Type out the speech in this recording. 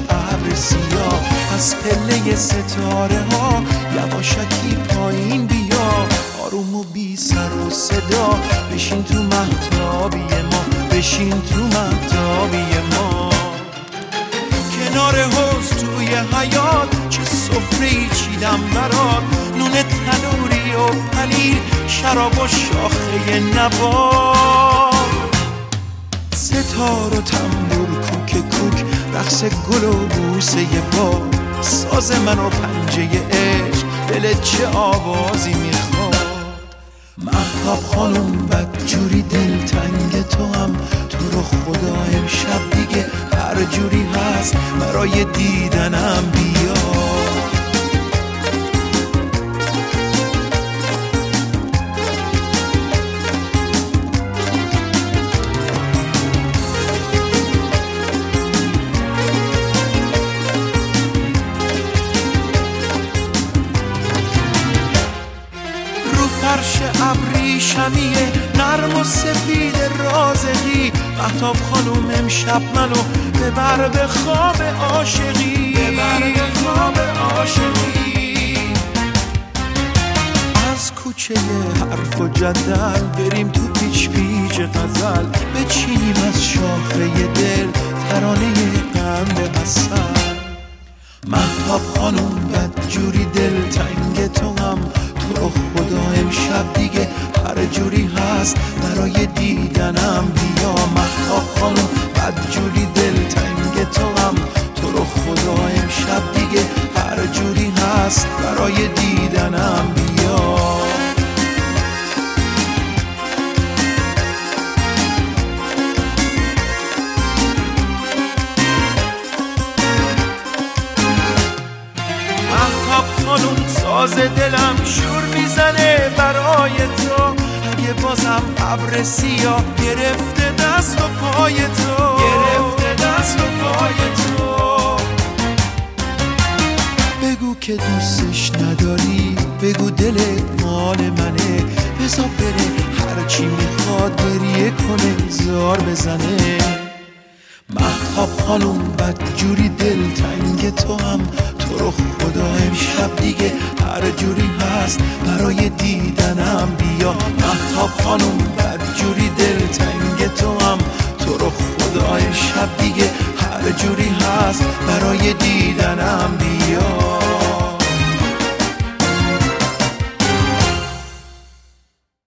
ابر سیاه، از پله ستاره ها یواشکی پایین بیا، آروم و بی سر و صدا بشین تو مهتابی ما، بشین تو مهتابی ما. کنار حوض توی حیاط چه سفره‌ای چیدم برات، نون تنوری و پنیر، شراب و شاخه نبات، ستار و تنبور کوک کوک، رقص گل و بوسه باد، ساز من و پنجه عشق، دلت چه آوازی میخواد. مهتاب خانم بدجوری دلتنگ تو هم، تو رو خدا امشب دیگه هر جوری هست برای دیدنم بیا. فرش ابریشمیه نرم و سفید رازقی، مهتاب خانوم امشب منو ببر به خواب عاشقی، ببر به خواب عاشقی. از کوچه حرف و جدل بریم تو پیچ پیچ غزل، بچینیم از شاخه دل ترانه قند عسل. مهتاب خانوم بدجوری دلتنگ تو هم، تو رو خدا امشب دیگه هر جوری هست برای دیدنم بیا. مهتاب خانوم بدجوری دلتنگ تو هم، تو رو خدا امشب دیگه هر جوری هست برای دیدنم بیا. خانوم ساز دلم شور میزنه برای تو، اگه بازم ابر سیاه گرفته دست و پای تو، گرفته دست و پای تو. بگو که دوستش نداری، بگو دلت مال منه، بذار بره هرچی میخواد گریه کنه زار بزنه. مهتاب خانوم بدجوری دلتنگ تو هم، تو رو خدا امشب دیگه هر جوری هست برای دیدنم بیا. مهتاب خانوم بدجوری دلتنگ تو هم، تو رو خدا امشب دیگه هر جوری هست برای دیدنم بیا.